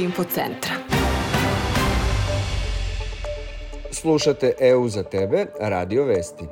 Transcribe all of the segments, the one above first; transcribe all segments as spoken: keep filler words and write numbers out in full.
Info centra. Slušate E U za tebe, Radio Vesti.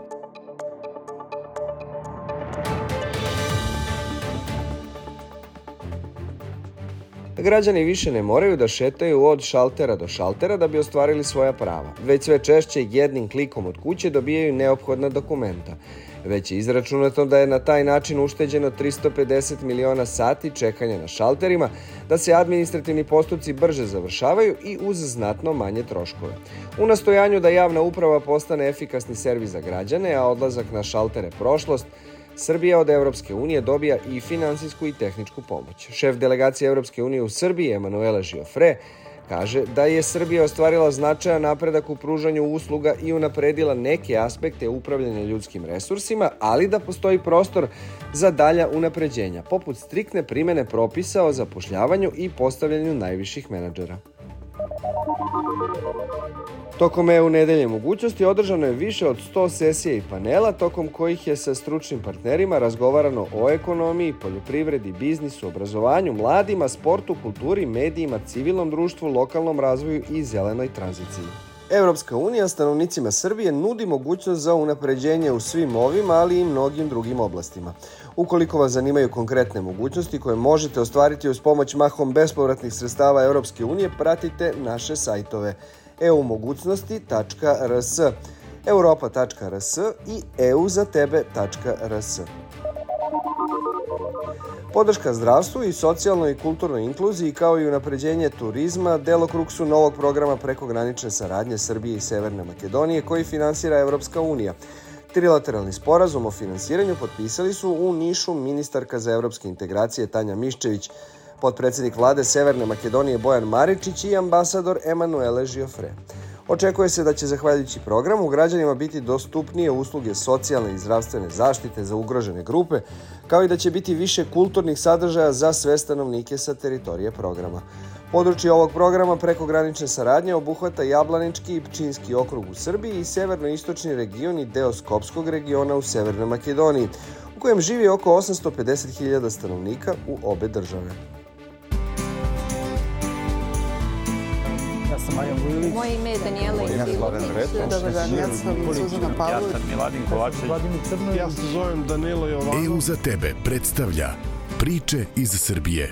Građani više ne moraju da šetaju od šaltera do šaltera da bi ostvarili svoja prava. Već sve češće jednim klikom od kuće dobijaju neophodna dokumenta. Već je izračunato da je na taj način ušteđeno tristo pedeset miliona sati čekanja na šalterima, da se administrativni postupci brže završavaju i uz znatno manje troškove. U nastojanju da javna uprava postane efikasni servis za građane, a odlazak na šaltere prošlost, Srbija od Evropske unije dobija i finansijsku i tehničku pomoć. Šef delegacije Evropske unije u Srbiji, Emanuela Žiofre, kaže da je Srbija ostvarila značajan napredak u pružanju usluga i unapredila neke aspekte upravljanja ljudskim resursima, ali da postoji prostor za dalja unapređenja, poput striktne primene propisa o zapošljavanju i postavljanju najviših menadžera. Tokom E U nedelje mogućnosti održano je više od sto sesija i panela, tokom kojih je sa stručnim partnerima razgovarano o ekonomiji, poljoprivredi, biznisu, obrazovanju, mladima, sportu, kulturi, medijima, civilnom društvu, lokalnom razvoju i zelenoj tranziciji. Evropska unija stanovnicima Srbije nudi mogućnost za unapređenje u svim ovim, ali i mnogim drugim oblastima. Ukoliko vas zanimaju konkretne mogućnosti koje možete ostvariti uz pomoć mahom bespovratnih sredstava Evropske unije, pratite naše sajtove e u mogućnosti tačka r s, europa tačka r s i e u za tebe tačka r s. Podrška zdravstvu i socijalnoj i kulturnoj inkluziji kao i unapređenje turizma delokrug su novog programa prekogranične saradnje Srbije i Severne Makedonije koji finansira Evropska unija. Trilateralni sporazum o finansiranju potpisali su u Nišu ministarka za evropske integracije Tanja Miščević, potpredsednik vlade Severne Makedonije Bojan Maričić i ambasador Emanuele Žiofre. Očekuje se da će zahvaljujući programu građanima biti dostupnije usluge socijalne i zdravstvene zaštite za ugrožene grupe, kao i da će biti više kulturnih sadržaja za sve stanovnike sa teritorije programa. Područje ovog programa prekogranične saradnje obuhvata Jablanički i Pčinjski okrug u Srbiji i severno-istočni region i deo Skopskog regiona u Severnoj Makedoniji, u kojem živi oko osamsto pedeset hiljada stanovnika u obe države. Moje ime je Danijela Ililović. Dobar dan, ja sam Suzana Pavlović. Ja sam Miladin Kovačević. Ja se zovem Danilo Jovanov. E U za tebe predstavlja priče iz Srbije.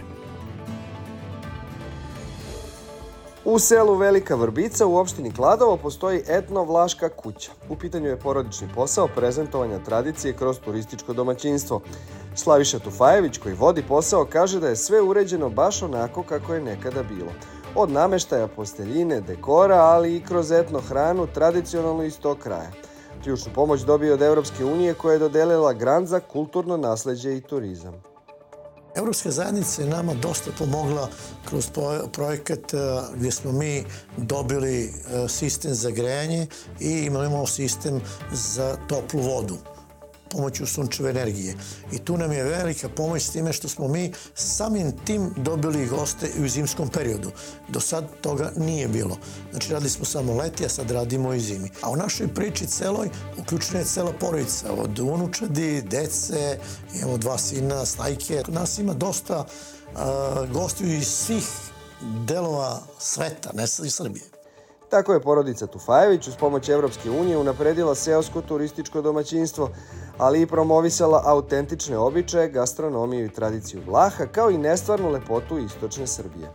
U selu Velika Vrbica u opštini Kladovo postoji etno-vlaška kuća. U pitanju je porodični posao prezentovanja tradicije kroz turističko domaćinstvo. Slaviša Tufajević, koji vodi posao, kaže da je sve uređeno baš onako kako je nekada bilo. Od nameštaja, posteljine, dekora, ali i kroz etno hranu, tradicionalno iz tog kraja. Ključnu pomoć dobio od Evropske unije koja je dodelila grant za kulturno nasleđe i turizam. Evropska zajednica je nama dosta pomogla kroz projekat gdje smo mi dobili sistem za grejanje i imamo sistem za toplu vodu pomoću sunčeve energije. I tu nam je velika pomoć s time što smo mi samim tim dobili goste i u zimskom periodu. Do sad toga nije bilo. Znači radili smo samo leti, a sad radimo i zimi. A u našoj priči celoj uključena je cela porodica, od unučadi, dece, imamo dva sina, snajke. Kod nas ima dosta uh, gostiju iz svih delova sveta, ne iz Srbije. Tako je porodica Tufajević uz pomoć Evropske unije unapredila seosko turističko domaćinstvo, ali i promovisala autentične običaje, gastronomiju i tradiciju Vlaha, kao i nestvarnu lepotu istočne Srbije.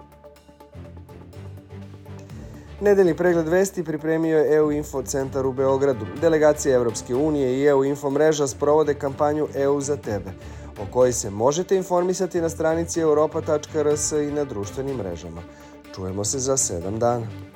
Nedeljni pregled vesti pripremio je E U Info centar u Beogradu. Delegacije Evropske unije i E U Info mreža sprovode kampanju E U za tebe, o kojoj se možete informisati na stranici europa tačka r s i na društvenim mrežama. Čujemo se za sedam dana.